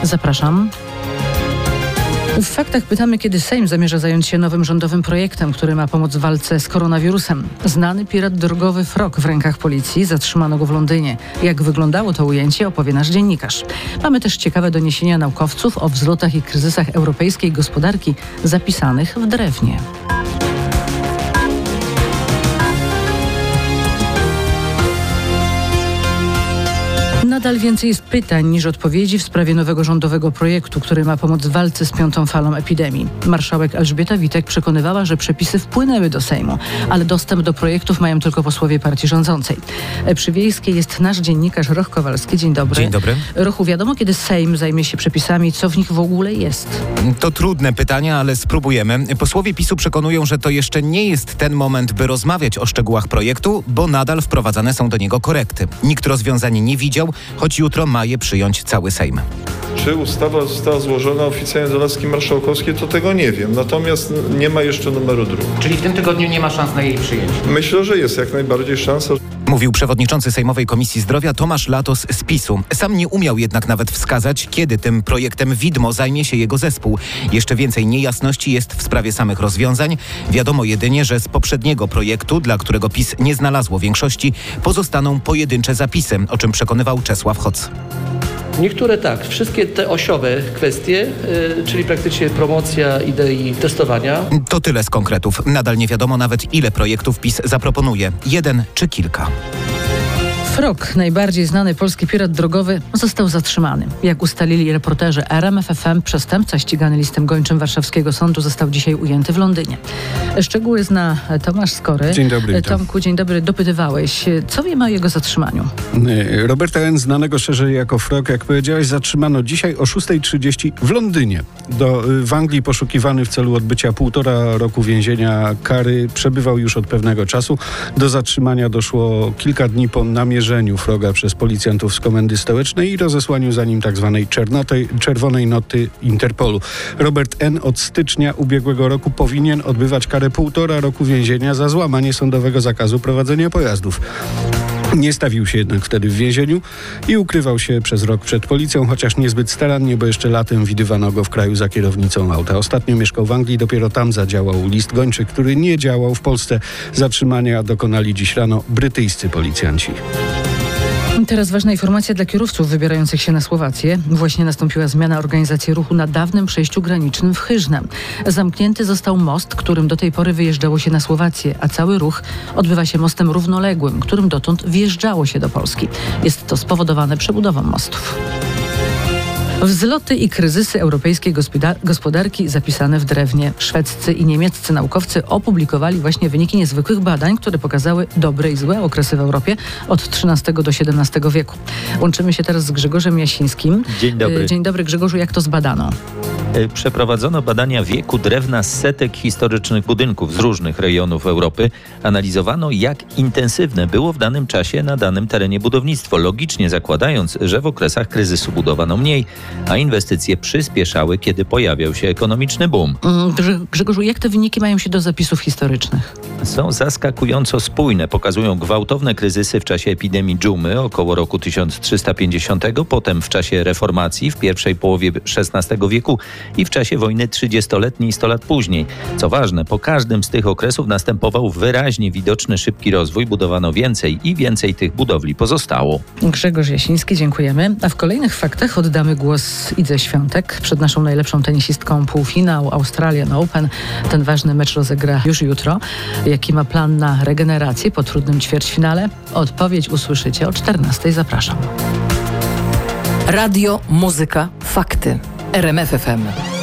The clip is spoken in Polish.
Zapraszam. W faktach pytamy, kiedy Sejm zamierza zająć się nowym rządowym projektem, który ma pomóc w walce z koronawirusem. Znany pirat drogowy Frog w rękach policji, zatrzymano go w Londynie. Jak wyglądało to ujęcie, opowie nasz dziennikarz. Mamy też ciekawe doniesienia naukowców o wzlotach i kryzysach europejskiej gospodarki zapisanych w drewnie. Nadal więcej jest pytań niż odpowiedzi w sprawie nowego rządowego projektu, który ma pomóc w walce z 5. falą epidemii. Marszałek Elżbieta Witek przekonywała, że przepisy wpłynęły do Sejmu, ale dostęp do projektów mają tylko posłowie partii rządzącej. Przy Wiejskiej jest nasz dziennikarz Roch Kowalski. Dzień dobry. Dzień dobry. Rochu, wiadomo, kiedy Sejm zajmie się przepisami, co w nich w ogóle jest? To trudne pytania, ale spróbujemy. Posłowie PiS-u przekonują, że to jeszcze nie jest ten moment, by rozmawiać o szczegółach projektu, bo nadal wprowadzane są do niego korekty. Nikt rozwiązań nie widział, choć jutro ma je przyjąć cały Sejm. Czy ustawa została złożona oficjalnie do laski marszałkowskiej, to tego nie wiem. Natomiast nie ma jeszcze numeru druku. Czyli w tym tygodniu nie ma szans na jej przyjęcie? Myślę, że jest jak najbardziej szansa. Mówił przewodniczący Sejmowej Komisji Zdrowia Tomasz Latos z PiS-u. Sam nie umiał jednak nawet wskazać, kiedy tym projektem widmo zajmie się jego zespół. Jeszcze więcej niejasności jest w sprawie samych rozwiązań. Wiadomo jedynie, że z poprzedniego projektu, dla którego PiS nie znalazło większości, pozostaną pojedyncze zapisy, o czym przekonywał Czesław Hoc. Niektóre tak, wszystkie te osiowe kwestie, czyli praktycznie promocja idei testowania. To tyle z konkretów. Nadal nie wiadomo nawet, ile projektów PiS zaproponuje. Jeden czy kilka. Frog, najbardziej znany polski pirat drogowy, został zatrzymany. Jak ustalili reporterzy RMFFM, przestępca ścigany listem gończym warszawskiego sądu został dzisiaj ujęty w Londynie. Szczegóły zna Tomasz Skory. Dzień dobry. Tomku, dzień dobry. Dopytywałeś. Co wiemy o jego zatrzymaniu? Roberta N., znanego szerzej jako Frog, jak powiedziałeś, zatrzymano dzisiaj o 6:30 w Londynie. W Anglii poszukiwany w celu odbycia 1,5 roku więzienia kary przebywał już od pewnego czasu. Do zatrzymania doszło kilka dni po namierzeniu Froga przez policjantów z komendy stołecznej i rozesłaniu za nim tzw. czerwonej noty Interpolu. Robert N. od stycznia ubiegłego roku powinien odbywać karę 1,5 roku więzienia za złamanie sądowego zakazu prowadzenia pojazdów. Nie stawił się jednak wtedy w więzieniu i ukrywał się przez rok przed policją, chociaż niezbyt starannie, bo jeszcze latem widywano go w kraju za kierownicą auta. Ostatnio mieszkał w Anglii, dopiero tam zadziałał list gończy, który nie działał w Polsce. Zatrzymania dokonali dziś rano brytyjscy policjanci. Teraz ważna informacja dla kierowców wybierających się na Słowację. Właśnie nastąpiła zmiana organizacji ruchu na dawnym przejściu granicznym w Hyżnem. Zamknięty został most, którym do tej pory wyjeżdżało się na Słowację, a cały ruch odbywa się mostem równoległym, którym dotąd wjeżdżało się do Polski. Jest to spowodowane przebudową mostów. Wzloty i kryzysy europejskiej gospodarki zapisane w drewnie. Szwedzcy i niemieccy naukowcy opublikowali właśnie wyniki niezwykłych badań, które pokazały dobre i złe okresy w Europie od XIII do XVII wieku. Łączymy się teraz z Grzegorzem Jasińskim. Dzień dobry. Dzień dobry, Grzegorzu. Jak to zbadano? Przeprowadzono badania wieku drewna z setek historycznych budynków z różnych rejonów Europy. Analizowano, jak intensywne było w danym czasie na danym terenie budownictwo, logicznie zakładając, że w okresach kryzysu budowano mniej, a inwestycje przyspieszały, kiedy pojawiał się ekonomiczny boom. Grzegorzu, jak te wyniki mają się do zapisów historycznych? Są zaskakująco spójne. Pokazują gwałtowne kryzysy w czasie epidemii dżumy około roku 1350, potem w czasie reformacji w pierwszej połowie XVI wieku i w czasie wojny 30-letniej 100 lat później. Co ważne, po każdym z tych okresów następował wyraźnie widoczny szybki rozwój, budowano więcej i więcej tych budowli pozostało. Grzegorz Jasiński, dziękujemy. A w kolejnych faktach oddamy głos Idze Świątek. Przed naszą najlepszą tenisistką półfinał Australian Open. Ten ważny mecz rozegra już jutro. Jaki ma plan na regenerację po trudnym ćwierćfinale? Odpowiedź usłyszycie o 14:00. Zapraszam. Radio, muzyka, fakty. RMF FM.